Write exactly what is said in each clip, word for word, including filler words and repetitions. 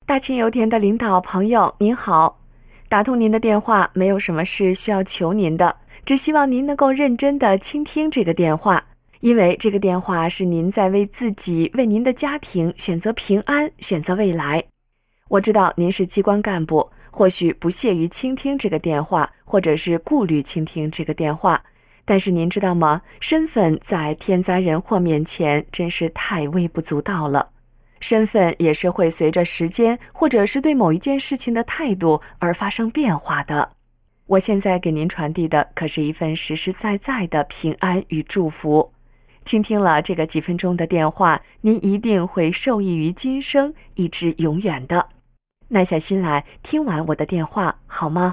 大清油田的领导朋友您好，打通您的电话，没有什么事需要求您的，只希望您能够认真地倾听这个电话，因为这个电话是您在为自己、为您的家庭选择平安、选择未来。我知道您是机关干部，或许不屑于倾听这个电话，或者是顾虑倾听这个电话，但是您知道吗？身份在天灾人祸面前真是太微不足道了。身份也是会随着时间，或者是对某一件事情的态度而发生变化的。我现在给您传递的可是一份实实在在的平安与祝福。倾听了这个几分钟的电话，您一定会受益于今生，以至永远的。耐下心来，听完我的电话好吗？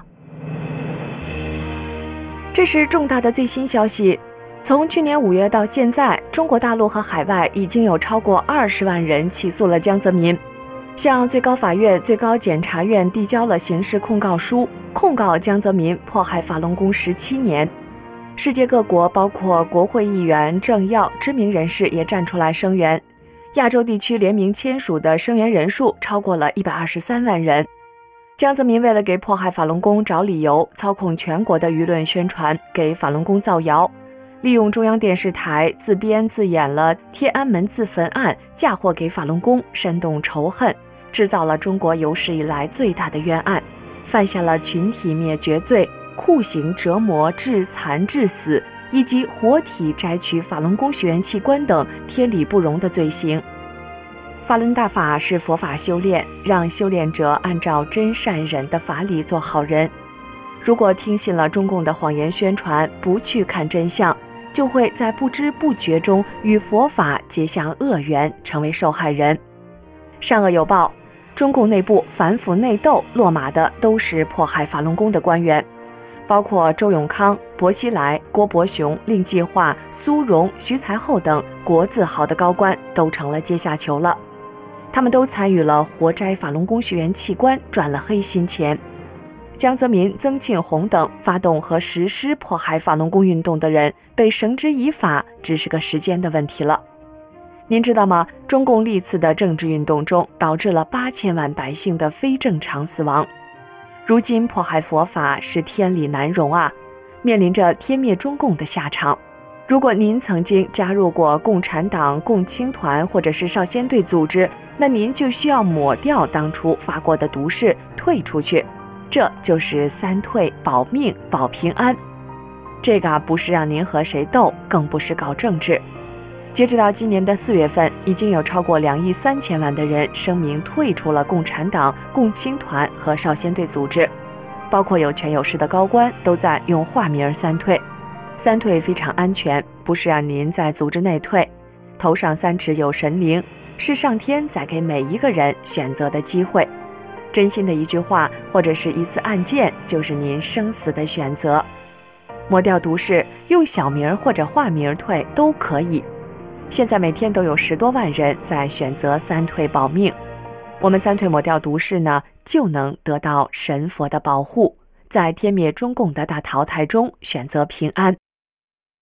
这是重大的最新消息。从去年五月到现在，中国大陆和海外已经有超过二十万人起诉了江泽民，向最高法院、最高检察院递交了刑事控告书，控告江泽民迫害法轮功十七年。世界各国，包括国会议员、政要、知名人士也站出来声援。亚洲地区联名签署的声援人数超过了一百二十三万人。江泽民为了给迫害法轮功找理由，操控全国的舆论宣传，给法轮功造谣。利用中央电视台自编自演了天安门自焚案，嫁祸给法轮功，煽动仇恨，制造了中国有史以来最大的冤案，犯下了群体灭绝罪、酷刑折磨、致残致死，以及活体摘取法轮功学员器官等天理不容的罪行。法轮大法是佛法修炼，让修炼者按照真善忍的法理做好人。如果听信了中共的谎言宣传，不去看真相，就会在不知不觉中与佛法结下恶缘，成为受害人。善恶有报，中共内部反腐内斗落马的都是迫害法轮功的官员，包括周永康、薄熙来、郭伯雄、令计划、苏荣、徐才厚等国字号的高官都成了阶下囚了。他们都参与了活摘法轮功学员器官，赚了黑心钱。江泽民、曾庆红等发动和实施迫害法轮功运动的人被绳之以法，只是个时间的问题了。您知道吗？中共历次的政治运动中，导致了八千万百姓的非正常死亡。如今迫害佛法是天理难容啊，面临着天灭中共的下场。如果您曾经加入过共产党、共青团或者是少先队组织，那您就需要抹掉当初发过的毒誓，退出去。这就是三退：保命、保平安。这个不是让您和谁斗，更不是搞政治。截止到今年的四月份，已经有超过两亿三千万的人声明退出了共产党、共青团和少先队组织，包括有权有势的高官都在用化名三退。三退非常安全，不是让您在组织内退。头上三尺有神灵，是上天在给每一个人选择的机会。真心的一句话或者是一次案件，就是您生死的选择。抹掉毒誓，用小名或者化名退都可以。现在每天都有十多万人在选择三退保命。我们三退抹掉毒誓呢，就能得到神佛的保护，在天灭中共的大淘汰中选择平安。